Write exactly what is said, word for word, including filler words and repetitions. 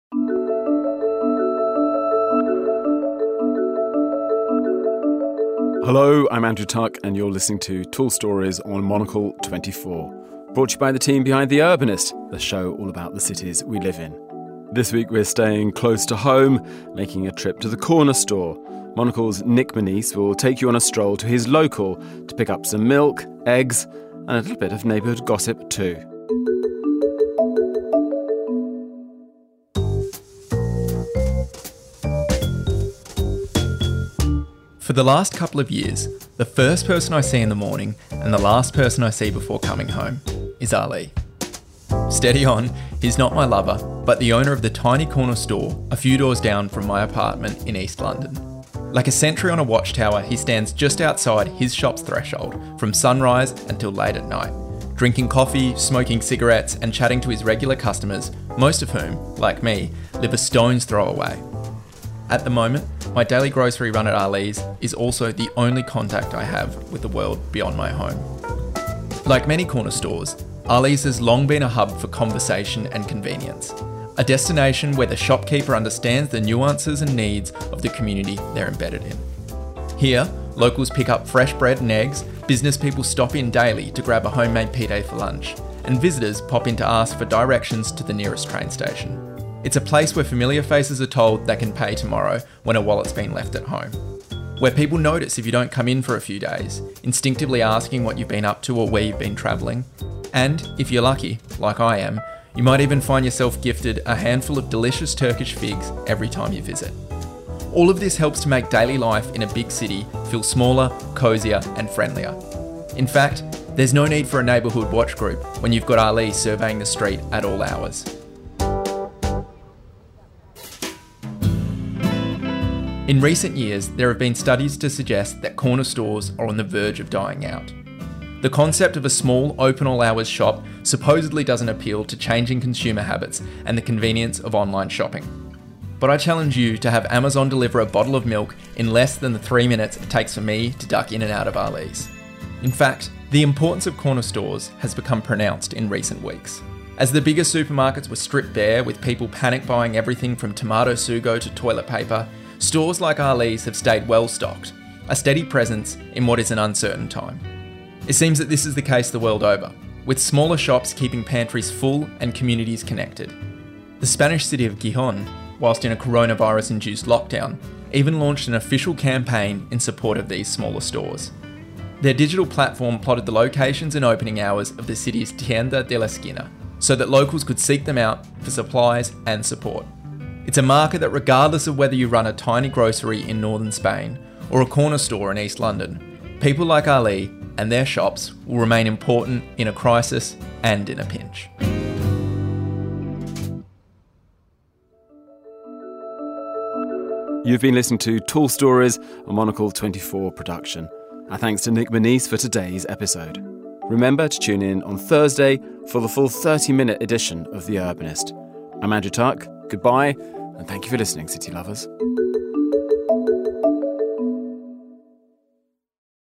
Hello, I'm Andrew Tuck, and you're listening to Tall Stories on Monocle twenty-four. Brought to you by the team behind The Urbanist, the show all about the cities we live in. This week we're staying close to home, making a trip to the corner store. Monocle's Nick Monisse will take you on a stroll to his local to pick up some milk, eggs, and a little bit of neighbourhood gossip too. For the last couple of years, the first person I see in the morning and the last person I see before coming home is Ali. Steady on, he's not my lover, but the owner of the tiny corner store a few doors down from my apartment in East London. Like a sentry on a watchtower, he stands just outside his shop's threshold from sunrise until late at night, drinking coffee, smoking cigarettes and chatting to his regular customers, most of whom, like me, live a stone's throw away. At the moment, my daily grocery run at Ali's is also the only contact I have with the world beyond my home. Like many corner stores, Ali's has long been a hub for conversation and convenience, a destination where the shopkeeper understands the nuances and needs of the community they're embedded in. Here, locals pick up fresh bread and eggs, business people stop in daily to grab a homemade pide for lunch, and visitors pop in to ask for directions to the nearest train station. It's a place where familiar faces are told they can pay tomorrow when a wallet's been left at home. Where people notice if you don't come in for a few days, instinctively asking what you've been up to or where you've been travelling. And, if you're lucky, like I am, you might even find yourself gifted a handful of delicious Turkish figs every time you visit. All of this helps to make daily life in a big city feel smaller, cosier and friendlier. In fact, there's no need for a neighbourhood watch group when you've got Ali surveying the street at all hours. In recent years, there have been studies to suggest that corner stores are on the verge of dying out. The concept of a small, open all hours shop supposedly doesn't appeal to changing consumer habits and the convenience of online shopping. But I challenge you to have Amazon deliver a bottle of milk in less than the three minutes it takes for me to duck in and out of Ali's. In fact, the importance of corner stores has become pronounced in recent weeks. As the bigger supermarkets were stripped bare with people panic buying everything from tomato sugo to toilet paper, stores like Ali's have stayed well stocked, a steady presence in what is an uncertain time. It seems that this is the case the world over, with smaller shops keeping pantries full and communities connected. The Spanish city of Gijón, whilst in a coronavirus-induced lockdown, even launched an official campaign in support of these smaller stores. Their digital platform plotted the locations and opening hours of the city's Tienda de la Esquina, so that locals could seek them out for supplies and support. It's a marker that regardless of whether you run a tiny grocery in northern Spain or a corner store in East London, people like Ali and their shops will remain important in a crisis and in a pinch. You've been listening to Tall Stories, a Monocle twenty-four production. Our thanks to Nick Monisse for today's episode. Remember to tune in on Thursday for the full thirty-minute edition of The Urbanist. I'm Andrew Tuck. Goodbye, and thank you for listening, City Lovers.